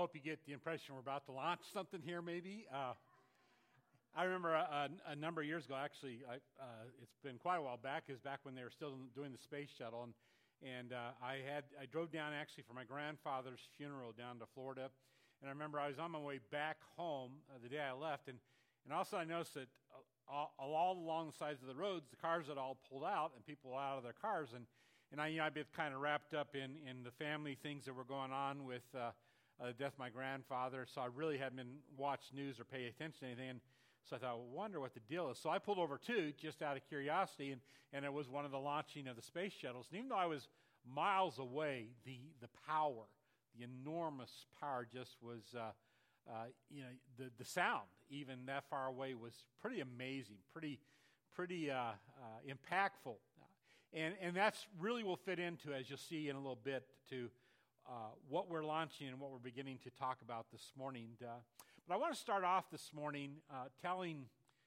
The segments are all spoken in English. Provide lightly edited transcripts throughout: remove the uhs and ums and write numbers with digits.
hope you get the impression we're about to launch something here, maybe. I remember a number of years ago, actually, it's been quite a while back, is back when they were still doing the space shuttle, and I drove down actually for my grandfather's funeral down to Florida, and I remember I was on my way back home the day I left, and all of a sudden I noticed that all along the sides of the roads, the cars had all pulled out, and people were out of their cars, and I'd been kind of wrapped up in the family things that were going on with the death of my grandfather, so I really hadn't been watched news or pay attention to anything. And so I thought, well, wonder what the deal is. So I pulled over too, just out of curiosity, and it was one of the launching of the space shuttles. And even though I was miles away, the power, the enormous power, just was, the sound, even that far away, was pretty amazing, pretty impactful. And that's really will fit into, as you'll see in a little bit, to what we're launching and what we're beginning to talk about this morning. But I want to start off this morning telling,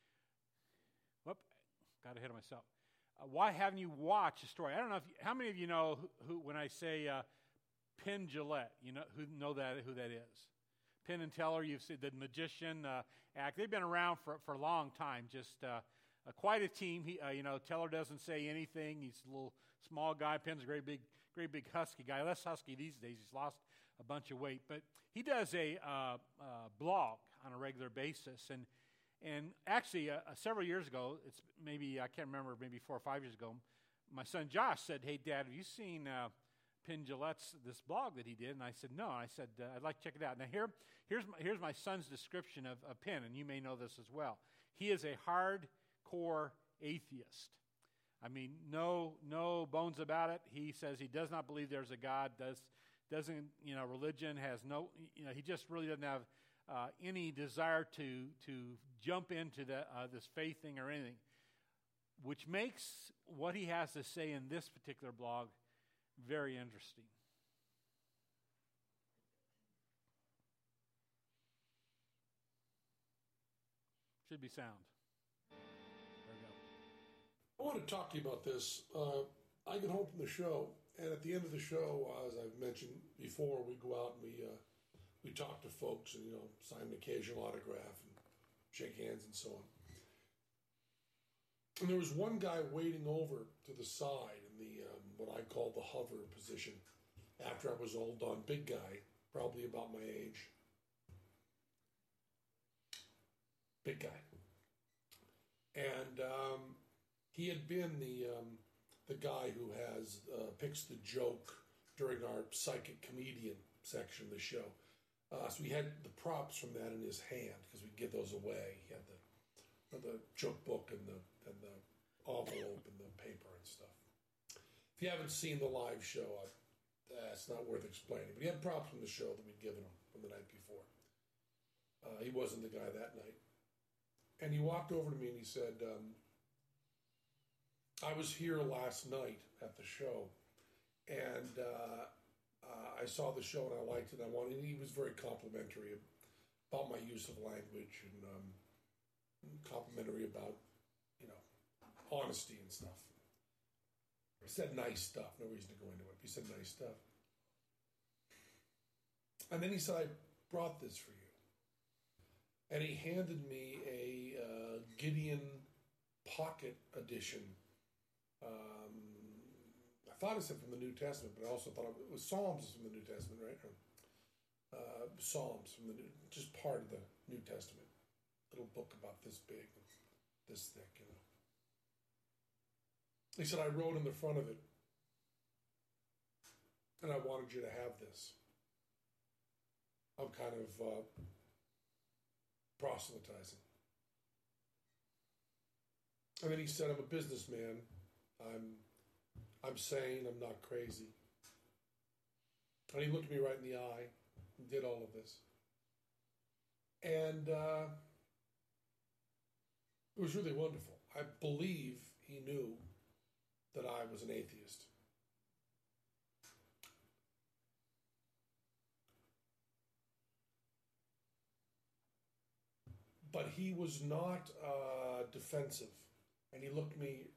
got ahead of myself. Why haven't you watched a story? I don't know how many of you know who when I say Penn Jillette, you know who that is. Penn and Teller, you've seen the Magician act. They've been around for a long time. Just quite a team. Teller doesn't say anything. He's a little small guy. Penn's a great big husky guy. Less husky these days. He's lost a bunch of weight, but he does a blog on a regular basis. And actually, several years ago, it's maybe I can't remember, maybe 4 or 5 years ago, my son Josh said, "Hey, Dad, have you seen Penn Jillette's this blog that he did?" And I said, "No." I said, "I'd like to check it out." Now here's my son's description of Penn, and you may know this as well. He is a hardcore atheist. I mean, no bones about it. He says he does not believe there's a God. Doesn't religion has no. He just really doesn't have any desire to jump into this faith thing or anything, which makes what he has to say in this particular blog very interesting. Should be sound. There we go. I want to talk to you about this. I get home from the show, and at the end of the show, as I've mentioned before, we go out and we talk to folks and sign an occasional autograph and shake hands and so on. And there was one guy waiting over to the side in the what I call the hover position after I was all done. Big guy, probably about my age. Big guy. And he had been the guy who picks the joke during our psychic comedian section of the show. So he had the props from that in his hand because we give those away. He had the joke book and the envelope and the paper and stuff. If you haven't seen the live show, it's not worth explaining. But he had props from the show that we'd given him from the night before. He wasn't the guy that night. And he walked over to me and he said, I was here last night at the show, and I saw the show and I liked it. And he was very complimentary about my use of language and complimentary about, honesty and stuff. He said nice stuff. No reason to go into it. He said nice stuff. And then he said, I brought this for you. And he handed me a Gideon Pocket Edition. I thought it said from the New Testament, but I also thought it was Psalms from the New Testament, right? Psalms from just part of the New Testament. Little book about this big, this thick, He said, I wrote in the front of it, and I wanted you to have this. I'm kind of proselytizing. And then he said, I'm a businessman. I'm sane. I'm not crazy. And he looked me right in the eye and did all of this. And it was really wonderful. I believe he knew that I was an atheist. But he was not defensive, and he looked me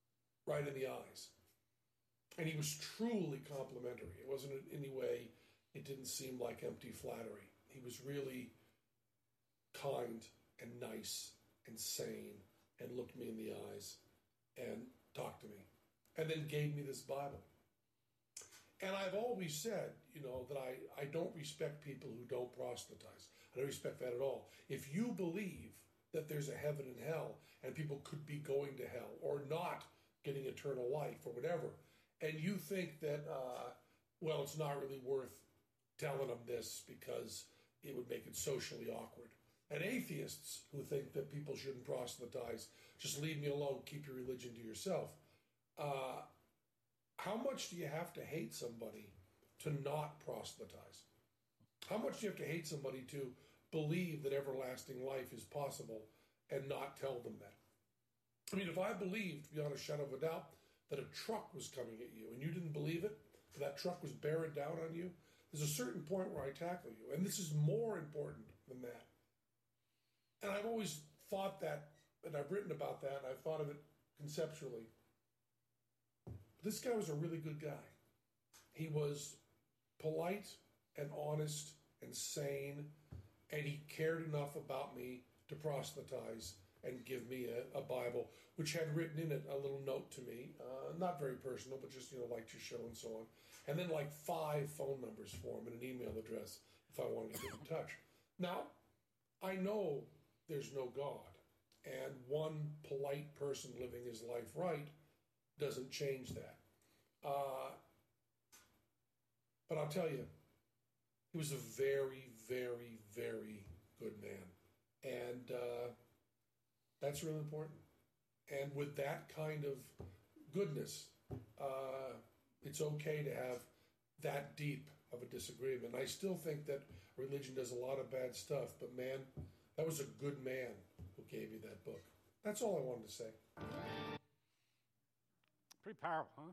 right in the eyes. And he was truly complimentary. It wasn't in any way it didn't seem like empty flattery. He was really kind and nice and sane and looked me in the eyes and talked to me and then gave me this Bible. And I've always said, that I don't respect people who don't proselytize. I don't respect that at all. If you believe that there's a heaven and hell and people could be going to hell or not getting eternal life or whatever, and you think that, it's not really worth telling them this because it would make it socially awkward. And atheists who think that people shouldn't proselytize, just leave me alone, keep your religion to yourself. How much do you have to hate somebody to not proselytize? How much do you have to hate somebody to believe that everlasting life is possible and not tell them that? I mean, if I believed, beyond a shadow of a doubt, that a truck was coming at you and you didn't believe it, that truck was bearing down on you, there's a certain point where I tackle you. And this is more important than that. And I've always thought that, and I've written about that, and I've thought of it conceptually. This guy was a really good guy. He was polite and honest and sane, and he cared enough about me to proselytize and give me a Bible, which had written in it a little note to me, not very personal, but just, like your show and so on. And then 5 phone numbers for him and an email address if I wanted to get in touch. Now, I know there's no God, and one polite person living his life right doesn't change that. But I'll tell you, he was a very, very, very good man. And that's really important. And with that kind of goodness, it's okay to have that deep of a disagreement. I still think that religion does a lot of bad stuff, but man, that was a good man who gave you that book. That's all I wanted to say. Pretty powerful, huh?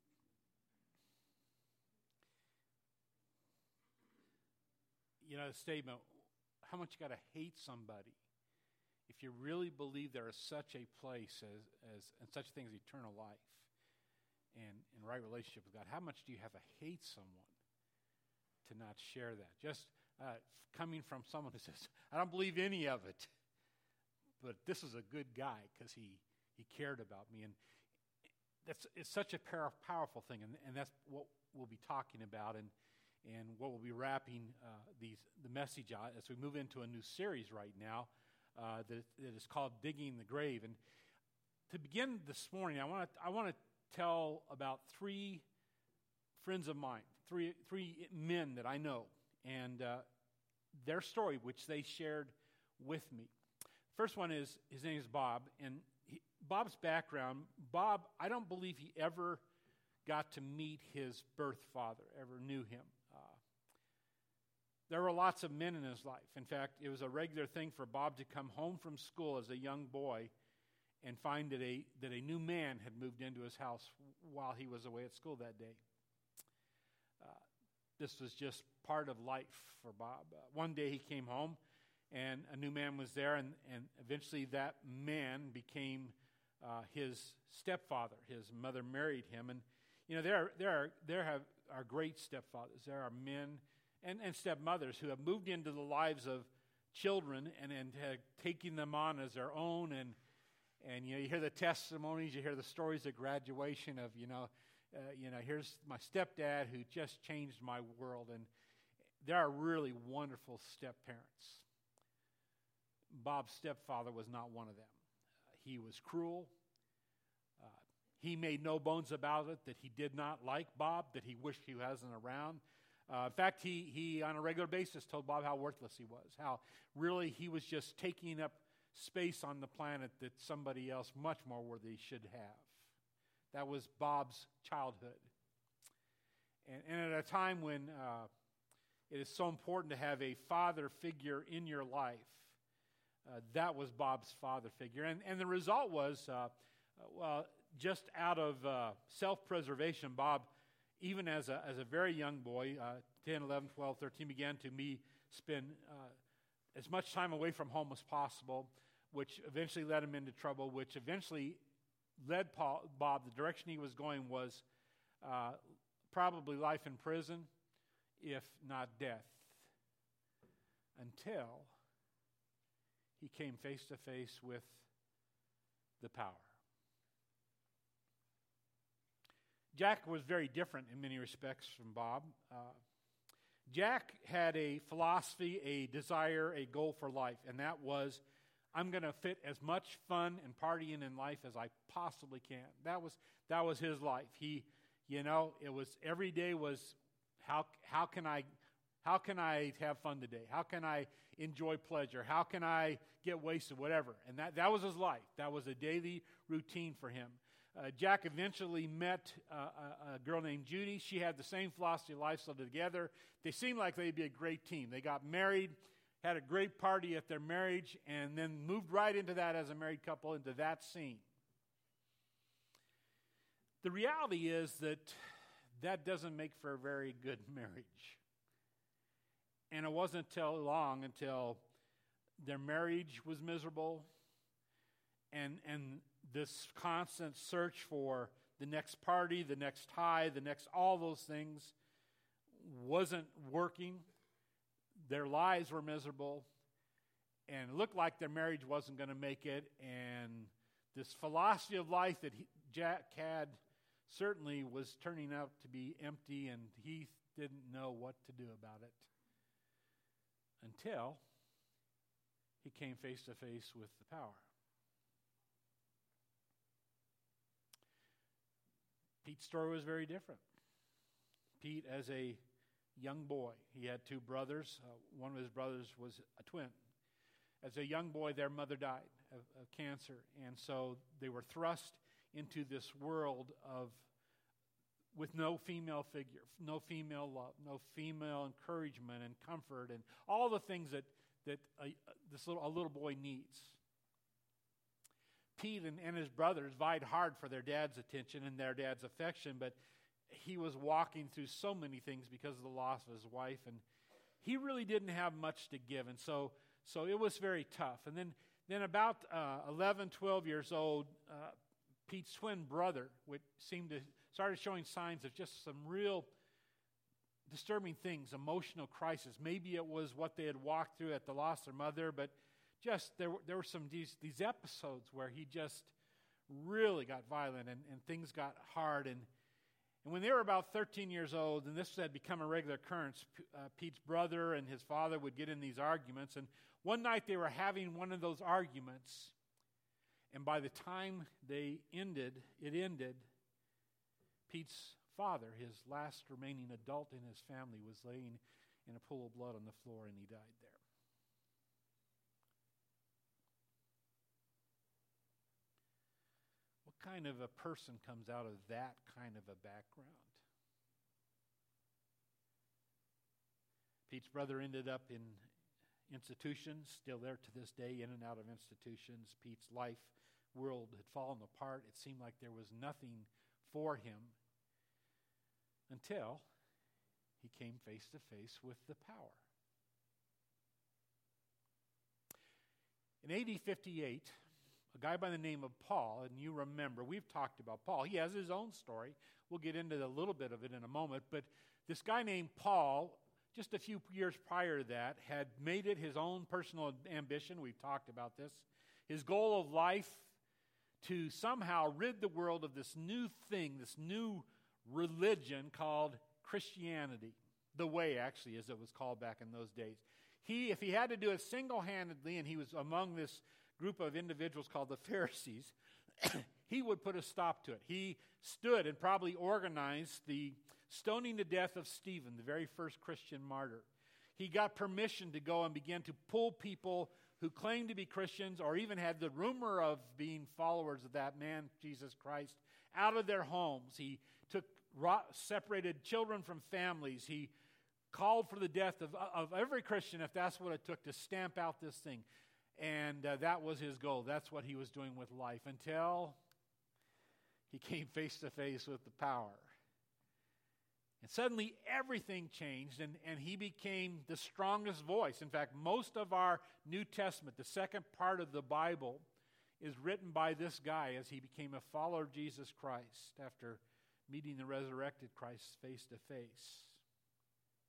The statement, how much you got to hate somebody if you really believe there is such a place as and such a thing as eternal life and right relationship with God. How much do you have to hate someone to not share that? Just coming from someone who says, I don't believe any of it, but this is a good guy because he cared about me. And it's such a powerful thing, and that's what we'll be talking about and what we'll be wrapping the message on as we move into a new series right now that is called Digging the Grave. And to begin this morning, I want to tell about 3 friends of mine, three men that I know, and their story, which they shared with me. First one is, his name is Bob, and Bob's background, Bob, I don't believe he ever got to meet his birth father, ever knew him. There were lots of men in his life. In fact, it was a regular thing for Bob to come home from school as a young boy and find that a new man had moved into his house while he was away at school that day. This was just part of life for Bob. One day he came home, and a new man was there, and eventually that man became his stepfather. His mother married him, and there are great stepfathers. There are men and stepmothers who have moved into the lives of children and taking them on as their own, and you hear the testimonies, you hear the stories of graduation of here's my stepdad who just changed my world, and there are really wonderful step-parents. Bob's stepfather was not one of them. He was cruel. He made no bones about it that he did not like Bob, that he wished he wasn't around. In fact, he on a regular basis told Bob how worthless he was, how really he was just taking up space on the planet that somebody else much more worthy should have. That was Bob's childhood. And at a time when it is so important to have a father figure in your life, that was Bob's father figure. And the result was, just out of self-preservation, Bob, even as a very young boy, 10, 11, 12, 13, began to spend as much time away from home as possible, which eventually led him into trouble, which eventually led Bob, the direction he was going was probably life in prison, if not death, until he came face to face with the power. Jack was very different in many respects from Bob. Jack had a philosophy, a desire, a goal for life, and that was, I'm going to fit as much fun and partying in life as I possibly can. That was his life. He, it was every day was how can I have fun today? How can I enjoy pleasure? How can I get wasted? Whatever. And that was his life. That was a daily routine for him. Jack eventually met a girl named Judy. She had the same philosophy of lifestyle together. They seemed like they'd be a great team. They got married, had a great party at their marriage, and then moved right into that as a married couple, into that scene. The reality is that doesn't make for a very good marriage. And it wasn't until their marriage was miserable, and this constant search for the next party, the next high, all those things wasn't working. Their lives were miserable, and it looked like their marriage wasn't going to make it. And this philosophy of life that Jack had certainly was turning out to be empty, and he didn't know what to do about it until he came face to face with the power. Pete's story was very different. Pete, as a young boy, he had two brothers. One of his brothers was a twin. As a young boy, their mother died of cancer, and so they were thrust into this world with no female figure, no female love, no female encouragement and comfort, and all the things that a little boy needs. Pete and his brothers vied hard for their dad's attention and their dad's affection, but he was walking through so many things because of the loss of his wife, and he really didn't have much to give, and so it was very tough. And then about 11, 12 years old, Pete's twin brother, which started showing signs of just some real disturbing things, emotional crisis. Maybe it was what they had walked through at the loss of their mother, but just there were some these episodes where he just really got violent and things got hard. And when they were about 13 years old, and this had become a regular occurrence, Pete's brother and his father would get in these arguments. And one night they were having one of those arguments, and by the time it ended, Pete's father, his last remaining adult in his family, was laying in a pool of blood on the floor, and he died there. What kind of a person comes out of that kind of a background? Pete's brother ended up in institutions, still there to this day, in and out of institutions. Pete's world had fallen apart. It seemed like there was nothing for him until he came face to face with the power. In AD 58, a guy by the name of Paul, and you remember, we've talked about Paul. He has his own story. We'll get into a little bit of it in a moment. But this guy named Paul, just a few years prior to that, had made it his own personal ambition. We've talked about this. His goal of life to somehow rid the world of this new thing, this new religion called Christianity. The Way, actually, as it was called back in those days. If he had to do it single-handedly, and he was among this group of individuals called the Pharisees, he would put a stop to it. He stood and probably organized the stoning to death of Stephen, the very first Christian martyr. He got permission to go and begin to pull people who claimed to be Christians or even had the rumor of being followers of that man, Jesus Christ, out of their homes. He separated children from families. He called for the death of every Christian, if that's what it took, to stamp out this thing. And that was his goal. That's what he was doing with life until he came face to face with the power. And suddenly everything changed, and he became the strongest voice. In fact, most of our New Testament, the second part of the Bible, is written by this guy as he became a follower of Jesus Christ after meeting the resurrected Christ face to face.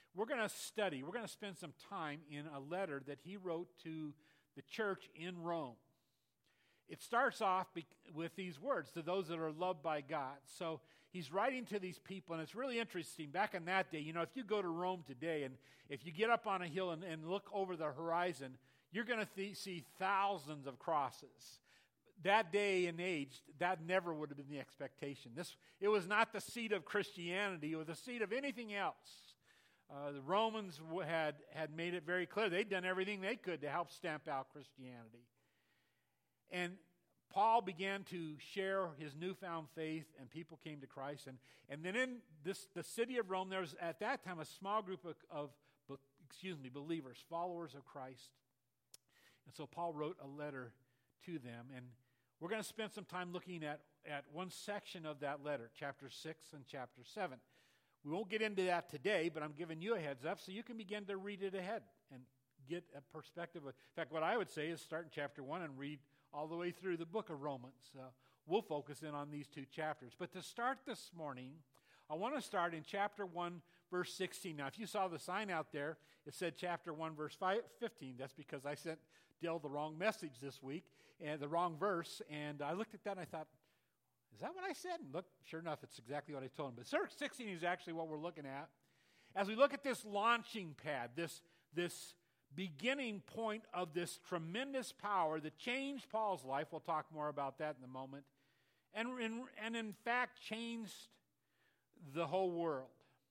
we're going to study, we're going to spend some time in a letter that he wrote to the church in Rome. It starts off with these words, to those that are loved by God. So he's writing to these people, and it's really interesting. Back in that day, if you go to Rome today, and if you get up on a hill and look over the horizon, you're going to see thousands of crosses. That day and age, that never would have been the expectation. It was not the seat of Christianity. It was the seat of anything else. The Romans had made it very clear. They'd done everything they could to help stamp out Christianity. And Paul began to share his newfound faith, and people came to Christ. And then in the city of Rome, there was at that time a small group of believers, followers of Christ. And so Paul wrote a letter to them. And we're going to spend some time looking at one section of that letter, chapter 6 and chapter 7. We won't get into that today, but I'm giving you a heads up so you can begin to read it ahead and get a perspective. In fact, what I would say is start in chapter 1 and read all the way through the book of Romans. We'll focus in on these two chapters. But to start this morning, I want to start in chapter 1, verse 16. Now, if you saw the sign out there, it said chapter 1, verse 15. That's because I sent Dale the wrong message this week, and the wrong verse. And I looked at that and I thought, is that what I said? And look, sure enough, it's exactly what I told him. But verse 16 is actually what we're looking at. As we look at this launching pad, this beginning point of this tremendous power that changed Paul's life. We'll talk more about that in a moment. And in fact, changed the whole world.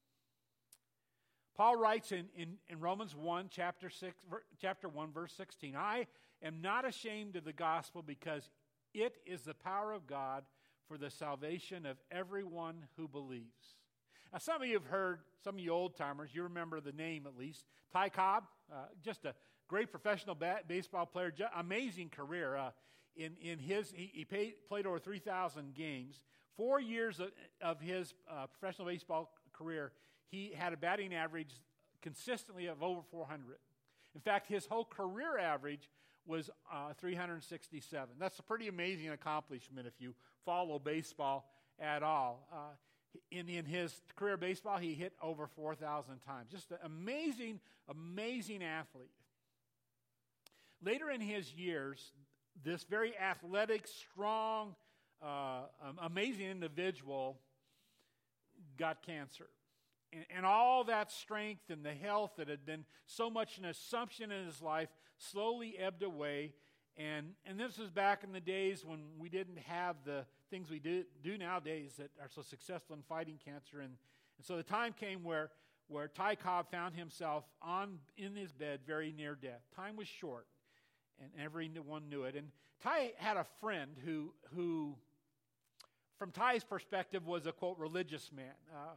Paul writes in Romans 1, chapter 1, verse 16, I am not ashamed of the gospel because it is the power of God for the salvation of everyone who believes. Now, some of you have heard, some of you old-timers, you remember the name at least, Ty Cobb, just a great professional baseball player, amazing career. He played over 3,000 games. 4 years of his professional baseball career, he had a batting average consistently of over 400. In fact, his whole career average was 367. That's a pretty amazing accomplishment if you follow baseball at all. In his career baseball, he hit over 4,000 times. Just an amazing, amazing athlete. Later in his years, this very athletic, strong, amazing individual got cancer. And all that strength and the health that had been so much an assumption in his life slowly ebbed away. And this was back in the days when we didn't have the things we do nowadays that are so successful in fighting cancer. And so the time came where Ty Cobb found himself in his bed very near death. Time was short, and everyone knew it. And Ty had a friend who from Ty's perspective, was a, quote, religious man.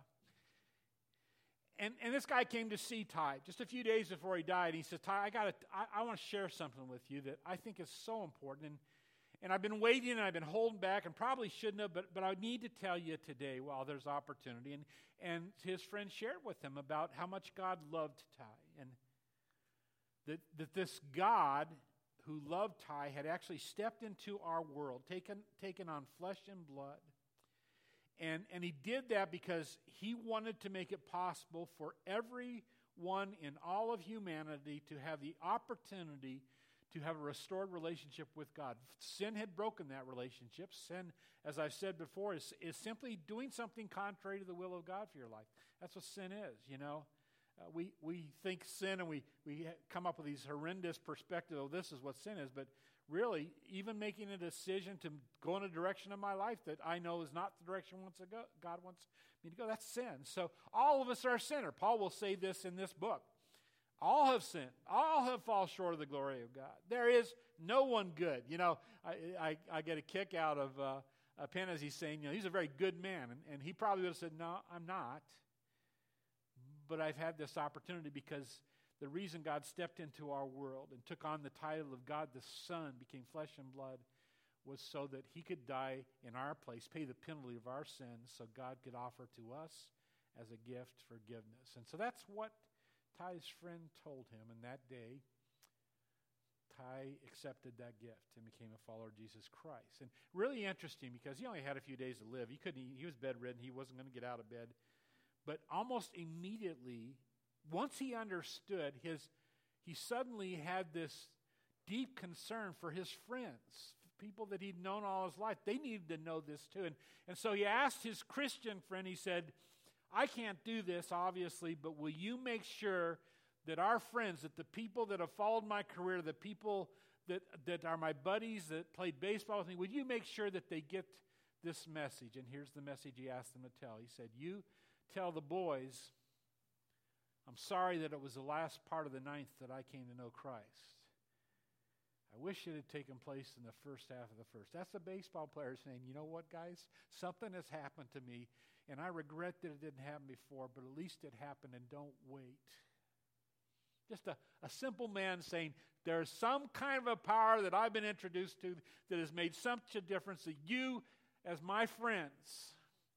And this guy came to see Ty just a few days before he died. He said, Ty, I want to share something with you that I think is so important. And I've been waiting and I've been holding back and probably shouldn't have, but I need to tell you today while there's opportunity. And his friend shared with him about how much God loved Ty. And that this God who loved Ty had actually stepped into our world, taken on flesh and blood. And he did that because he wanted to make it possible for everyone in all of humanity to have the opportunity to have a restored relationship with God. Sin had broken that relationship. Sin, as I've said before, is simply doing something contrary to the will of God for your life. That's what sin is, you know. We think sin and we come up with these horrendous perspectives of this is what sin is, but really, even making a decision to go in a direction of my life that I know is not the direction God wants me to go, that's sin. So all of us are a sinner. Paul will say this in this book. All have sinned. All have fallen short of the glory of God. There is no one good. You know, I get a kick out of Penn as he's saying, you know, he's a very good man. And he probably would have said, no, I'm not. But I've had this opportunity because the reason God stepped into our world and took on the title of God the Son, became flesh and blood, was so that he could die in our place, pay the penalty of our sins, so God could offer to us as a gift forgiveness. And so that's what Ty's friend told him. And that day, Ty accepted that gift and became a follower of Jesus Christ. And really interesting because he only had a few days to live. He was bedridden. He wasn't going to get out of bed. But almost immediately, once he understood, he suddenly had this deep concern for his friends, people that he'd known all his life. They needed to know this too. And so he asked his Christian friend, he said, I can't do this, obviously, but will you make sure that our friends, that the people that have followed my career, the people that are my buddies that played baseball with me, would you make sure that they get this message? And here's the message he asked them to tell. He said, you tell the boys, I'm sorry that it was the last part of the ninth that I came to know Christ. I wish it had taken place in the first half of the first. That's a baseball player saying, you know what, guys? Something has happened to me, and I regret that it didn't happen before, but at least it happened, and don't wait. Just a simple man saying, there's some kind of a power that I've been introduced to that has made such a difference that you, as my friends,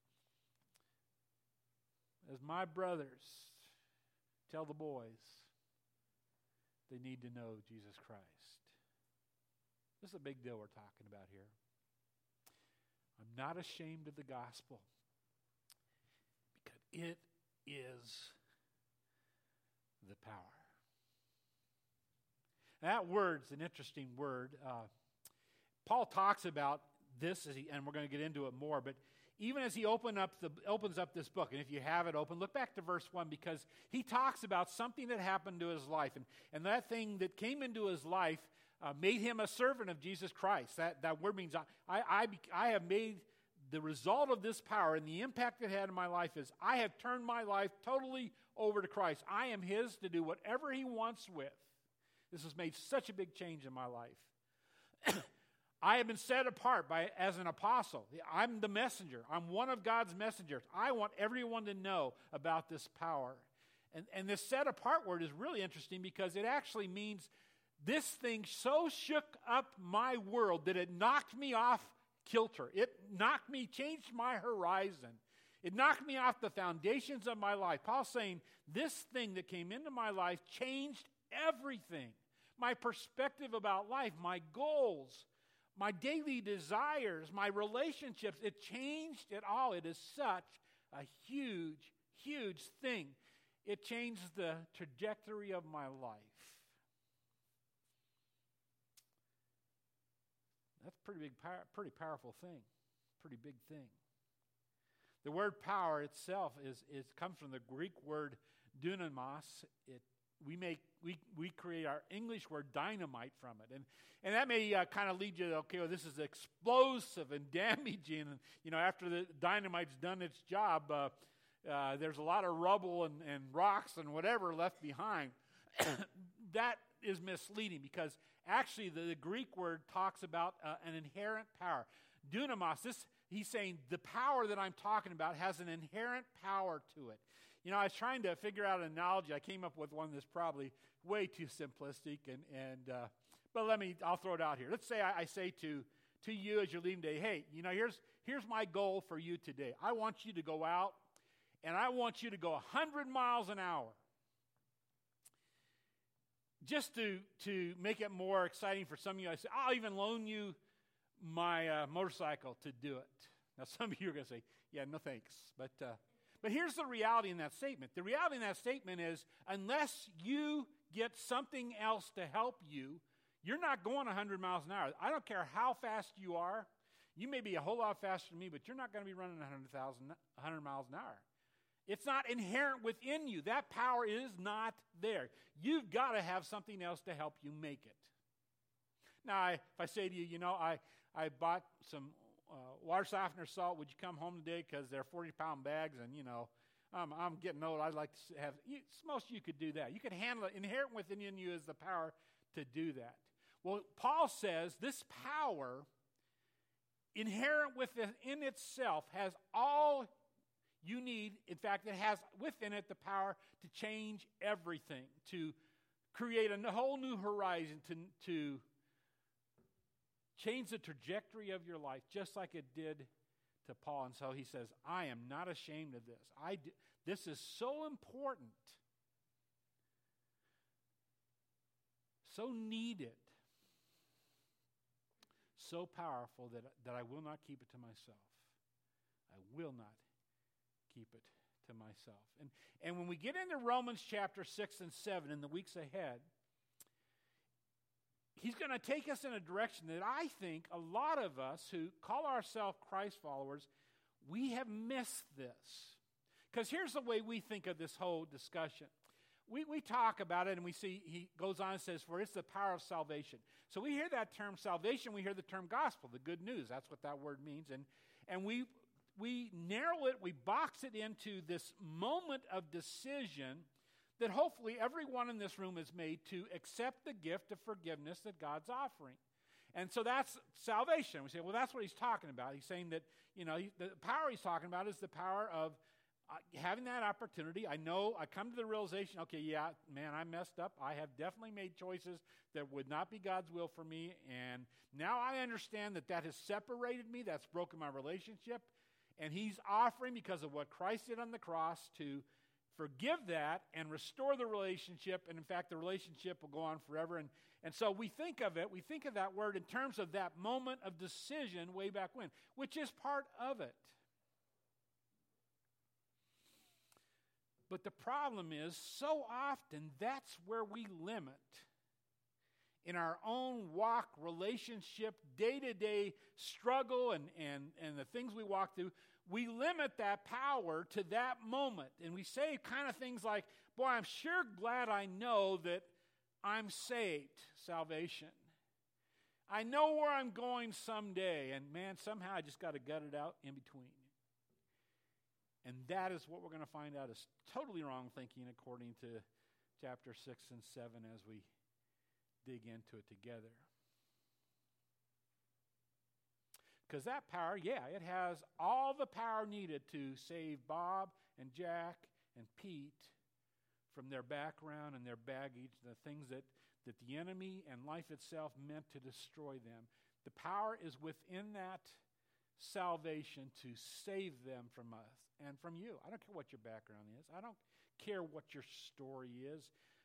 as my brothers, tell the boys they need to know Jesus Christ. This is a big deal we're talking about here. I'm not ashamed of the gospel because it is the power. That word's an interesting word. Paul talks about this, and we're going to get into it more, but even as he opens up this book, and if you have it open, look back to verse 1, because he talks about something that happened to his life, and that thing that came into his life made him a servant of Jesus Christ. That word means I have made the result of this power, and the impact it had in my life is I have turned my life totally over to Christ. I am his to do whatever he wants with. This has made such a big change in my life. I have been set apart as an apostle. I'm the messenger. I'm one of God's messengers. I want everyone to know about this power. And this set apart word is really interesting because it actually means this thing so shook up my world that it knocked me off kilter. It changed my horizon. It knocked me off the foundations of my life. Paul's saying this thing that came into my life changed everything. My perspective about life, my goals, my daily desires, my relationships, it changed it all. It is such a huge, huge thing. It changed the trajectory of my life. That's a pretty powerful thing, pretty big thing. The word power itself comes from the Greek word dunamis. We create our English word dynamite from it, and that may kind of lead you to, okay, well, this is explosive and damaging, and after the dynamite's done its job, there's a lot of rubble and rocks and whatever left behind. That is misleading because actually the Greek word talks about an inherent power. Dunamis, he's saying the power that I'm talking about has an inherent power to it. I was trying to figure out an analogy. I came up with one that's probably way too simplistic, but I'll throw it out here. Let's say I say to you as you're leaving today, hey, here's my goal for you today. I want you to go out, and I want you to go 100 miles an hour. Just to make it more exciting for some of you, I say, I'll even loan you my motorcycle to do it. Now, some of you are going to say, yeah, no thanks, But here's the reality in that statement. The reality in that statement is unless you get something else to help you, you're not going 100 miles an hour. I don't care how fast you are. You may be a whole lot faster than me, but you're not going to be running 100 miles an hour. It's not inherent within you. That power is not there. You've got to have something else to help you make it. Now, if I say to you, I bought some water softener salt, would you come home today because they're 40-pound bags, and I'm getting old. I'd like to have. Most of you could do that. You could handle it. Inherent within you is the power to do that. Well, Paul says this power, inherent within itself, has all you need. In fact, it has within it the power to change everything, to create a whole new horizon, to change the trajectory of your life, just like it did to Paul. And so he says, I am not ashamed of this. This is so important, so needed, so powerful that I will not keep it to myself. I will not keep it to myself. And when we get into Romans chapter 6 and 7 in the weeks ahead, he's going to take us in a direction that I think a lot of us who call ourselves Christ followers, we have missed this. Because here's the way we think of this whole discussion. We talk about it and we see, he goes on and says, for it's the power of salvation. So we hear that term salvation, we hear the term gospel, the good news. That's what that word means. And we narrow it, we box it into this moment of decision that hopefully everyone in this room has made to accept the gift of forgiveness that God's offering. And so that's salvation. We say, well, that's what he's talking about. He's saying that, the power he's talking about is the power of having that opportunity. I come to the realization, okay, yeah, man, I messed up. I have definitely made choices that would not be God's will for me. And now I understand that has separated me. That's broken my relationship. And he's offering, because of what Christ did on the cross, to forgive that and restore the relationship. And in fact, the relationship will go on forever. And so we think of that word in terms of that moment of decision way back when, which is part of it. But the problem is, so often, that's where we limit in our own walk, relationship, day-to-day struggle, and the things we walk through. We limit that power to that moment. And we say kind of things like, boy, I'm sure glad I know that I'm saved, salvation. I know where I'm going someday, and man, somehow I just got to gut it out in between. And that is what we're going to find out is totally wrong thinking according to chapter 6 and 7 as we dig into it together. Because that power, it has all the power needed to save Bob and Jack and Pete from their background and their baggage, the things that the enemy and life itself meant to destroy them. The power is within that salvation to save them from us and from you. I don't care what your background is. I don't care what your story is.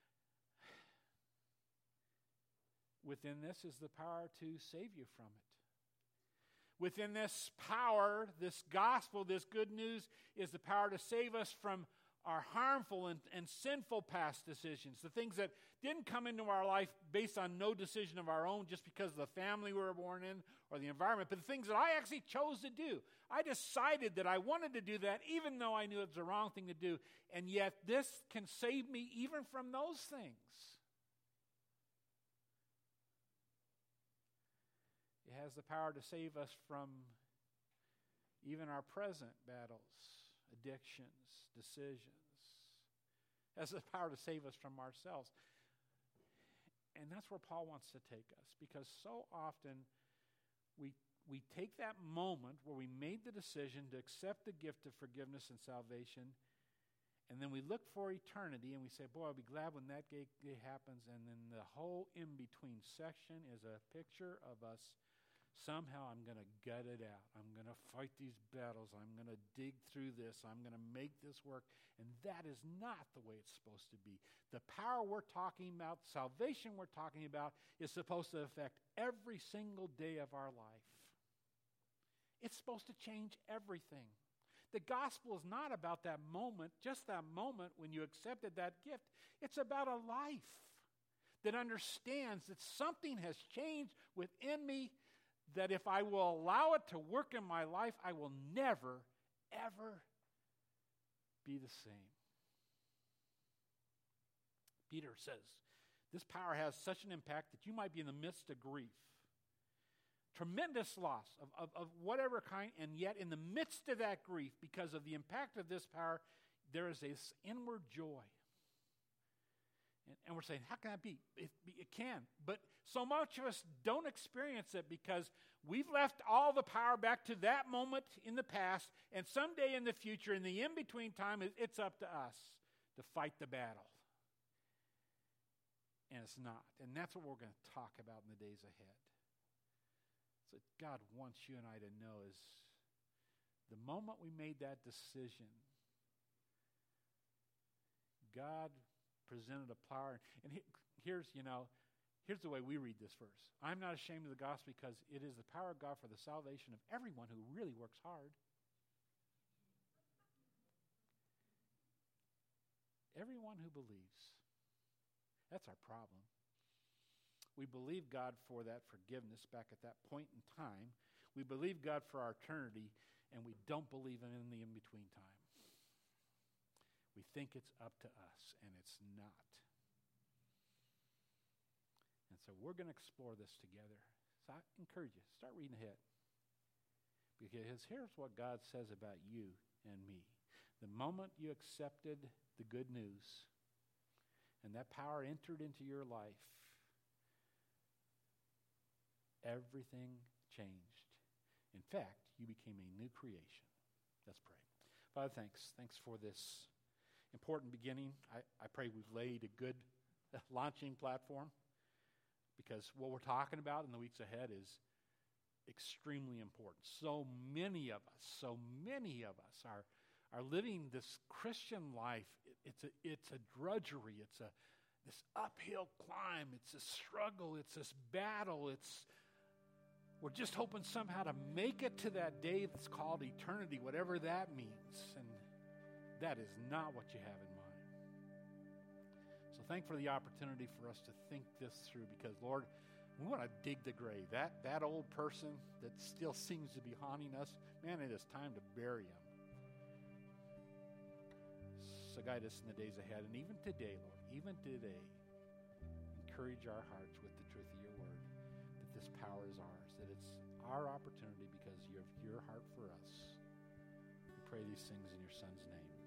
Within this is the power to save you from it. Within this power, this gospel, this good news, is the power to save us from our harmful and sinful past decisions, the things that didn't come into our life based on no decision of our own, just because of the family we were born in or the environment, but the things that I actually chose to do. I decided that I wanted to do that even though I knew it was the wrong thing to do, and yet this can save me even from those things. It has the power to save us from even our present battles, addictions, decisions. It has the power to save us from ourselves. And that's where Paul wants to take us, because so often we take that moment where we made the decision to accept the gift of forgiveness and salvation, and then we look for eternity and we say, boy, I'll be glad when that day happens. And then the whole in-between section is a picture of us. Somehow I'm going to gut it out. I'm going to fight these battles. I'm going to dig through this. I'm going to make this work. And that is not the way it's supposed to be. The power we're talking about, salvation we're talking about, is supposed to affect every single day of our life. It's supposed to change everything. The gospel is not about that moment, just that moment when you accepted that gift. It's about a life that understands that something has changed within me, that if I will allow it to work in my life, I will never, ever be the same. Peter says, this power has such an impact that you might be in the midst of grief, tremendous loss of whatever kind, and yet in the midst of that grief, because of the impact of this power, there is this inward joy. And we're saying, how can that be? It can. But so much of us don't experience it because we've left all the power back to that moment in the past, and someday in the future, in the in-between time, it's up to us to fight the battle. And it's not. And that's what we're going to talk about in the days ahead. So God wants you and I to know is the moment we made that decision, God presented a power. And here's the way we read this verse. I'm not ashamed of the gospel because it is the power of God for the salvation of everyone who really works hard. Everyone who believes. That's our problem. We believe God for that forgiveness back at that point in time. We believe God for our eternity, and we don't believe in the in-between time. We think it's up to us, and it's not. And so we're going to explore this together. So I encourage you, start reading ahead. Because here's what God says about you and me. The moment you accepted the good news and that power entered into your life, everything changed. In fact, you became a new creation. Let's pray. Father, thanks. Thanks for this important beginning. I pray we've laid a good launching platform, because what we're talking about in the weeks ahead is extremely important. So many of us are living this Christian life. It's a drudgery. It's this uphill climb. It's a struggle. It's this battle. We're just hoping somehow to make it to that day that's called eternity, whatever that means. And that is not what you have in mind. So thank for the opportunity for us to think this through, because, Lord, we want to dig the grave. That old person that still seems to be haunting us, man, it is time to bury him. So guide us in the days ahead. And even today, Lord, encourage our hearts with the truth of your word, that this power is ours, that it's our opportunity because you have your heart for us. We pray these things in your Son's name.